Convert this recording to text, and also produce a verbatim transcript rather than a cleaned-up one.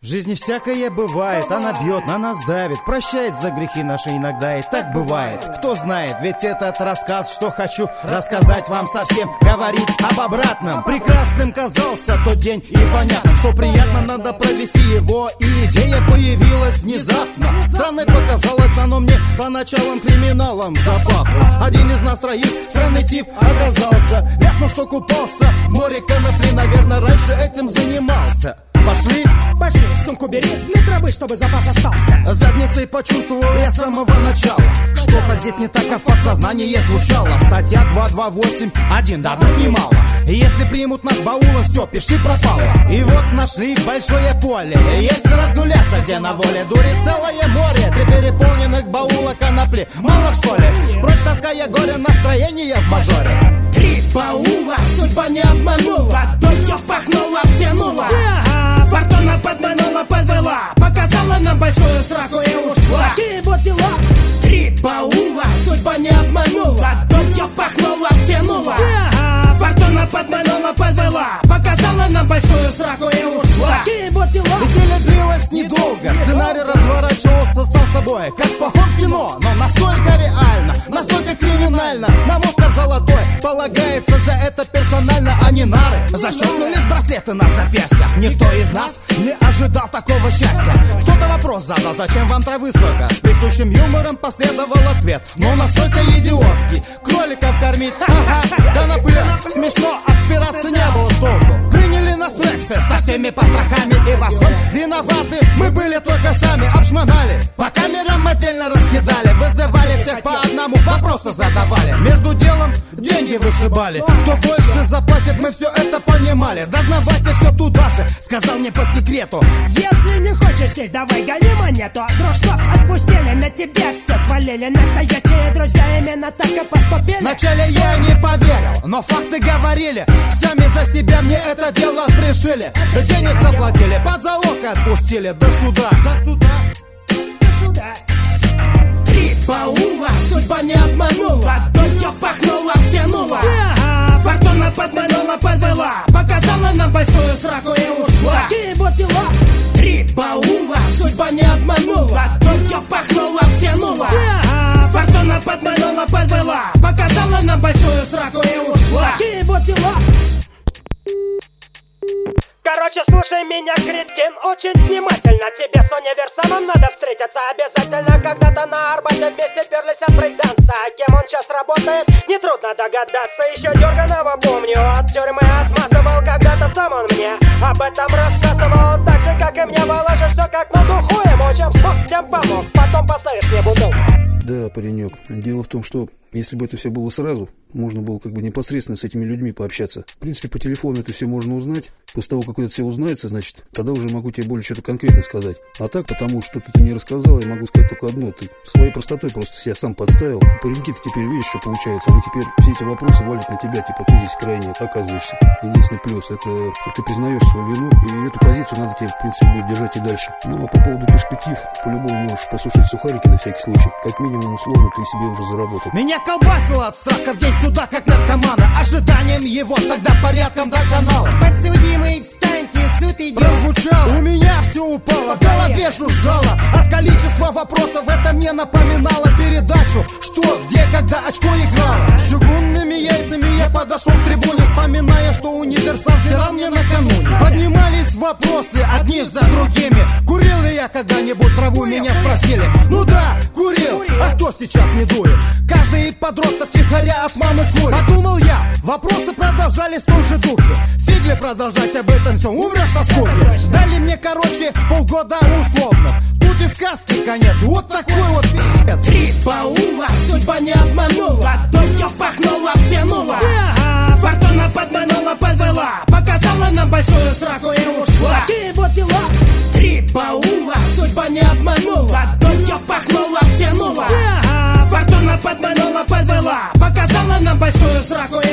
В жизни всякое бывает, она бьет, на нас давит, прощает за грехи наши иногда, и так бывает. Кто знает, ведь этот рассказ, что хочу рассказать вам, совсем говорит об обратном. Прекрасным казался тот день, и понятно, что приятно надо провести его, и идея появилась внезапно. Странной показалось оно мне по началам криминалом запахло. Один из нас троих, странный тип оказался, ясно, что купался в море конопли, наверное, раньше этим занимался. Пошли? Пошли, сумку бери, для травы, чтобы запас остался. Задницей почувствовал я с самого начала, что-то здесь не так, а в подсознании звучало. Статья два два восемь один, да тут немало. Если примут нас баулом, все, пиши пропало. И вот нашли большое поле, есть разгуляться, где на воле дури целое море. Три переполненных баула конопли, мало что ли? Прочь тоска, горе, настроение в мажоре. Три баула, судьба не обманула, только пахнула, втянула. Фортуна подманула, подвела, показала нам большую сраку и ушла. И вот дела. Три баула, судьба не обманула, только пахнула, втянула. Фортуна подманула, подвела, показала нам большую сраку и ушла. И вот дела. Веселье длилось недолго, сценарий разворачивался сам собой, как поход в кино, но настолько реально, настолько криминально. Нам Оскар золотой полагается за это персонально, а не нары. Защелкнулись браслеты на запястьях. Никто из нас не ожидал такого счастья. Кто-то вопрос задал, зачем вам травы столько? С присущим юмором последовал ответ, но настолько идиотский. Кроликов кормить, ага, да наплевать. Смешно, отпираться не было толку. Приняли нас лекции со всеми потрохами, и во всем виноваты мы были только сами. Обшмонали, по камерам отдельно раскидали, вызывали всех по одному, вопросы задавали. Между делом деньги вышибали, кто больше заплатит, мы все это понимали. Дознаватель все туда же сказал мне по секрету: если не хочешь сесть, давай гони монету. Дружков отпустили, на тебя все свалили. Настоящие друзья именно так и поступили. Вначале я не поверил, но факты говорили, сами за себя мне это дело пришили. Денег заплатили, под залог отпустили, до суда. До суда, до суда. Три баула, судьба не обманула, только пахнула, втянула. Фортуна подманула, подвела, показала нам большую сраку и ушла. И вот дела. Три баула, судьба не обманула, только пахнула, втянула. Фортуна подманула, подвела, показала нам большую сраку и ушла. И вот дела. Короче, слушай меня, кретин, очень внимательно. Тебе с универсамом надо встретиться обязательно. Когда-то на Арбате вместе перлись от брейкданса. Кем он сейчас работает, нетрудно догадаться. Еще Дерганова помню, от тюрьмы отмазывал. Когда-то сам он мне об этом рассказывал. Так же, как и мне, положишь все как на духу. Ему чем смог, тем помог, потом поставишь мне бутылку. Да, паренек, дело в том, что если бы это все было сразу, можно было как бы непосредственно с этими людьми пообщаться. В принципе, по телефону это все можно узнать. После того, как это все узнается, значит, тогда уже могу тебе более что-то конкретно сказать. А так, потому что ты мне рассказал, я могу сказать только одно. Ты своей простотой просто себя сам подставил. Пареньки-то теперь видишь, что получается. Они теперь все эти вопросы валят на тебя, типа ты здесь крайне оказываешься. Единственный плюс — это что ты признаешь свою вину, и эту позицию надо тебе, в принципе, будет держать и дальше. Ну, а по поводу перспектив, по-любому можешь послушать сухарики на всякий случай. Как минимум, условно, ты себе уже заработал. Меня колбасило от страха в день суда, как наркомана. Ожиданием его тогда порядком до канала. Подсудимый, встаньте, суд идет. Прозвучало, у меня все упало, в голове жужжало. От количества вопросов это мне напоминало передачу «Что, где, когда очко играло». С чугунными яйцами я подошел к трибуне, вспоминая, что универсал втирал мне накануне. Поднимались вопросы одни за другими. Курил ли я когда-нибудь траву, меня спросили. Ну да, курил, а кто сейчас не дует? Каждый подросток тихоря от мамы курит. Подумал я, вопросы продолжались в том же духе. Фиг ли продолжать об этом все, умрешь со скуки. Дали мне, короче, полгода условно. Тут и сказки конец, вот такой вот пи***ц. Три баула, судьба не обманула, только пахнула, втянула. Фортуна подманула, подвела, показала нам большую сраку и ушла. И вот дела. Три баула, судьба не обманула, только пахнула, втянула. Фортуна подманула, подвела, показала нам большую сраку и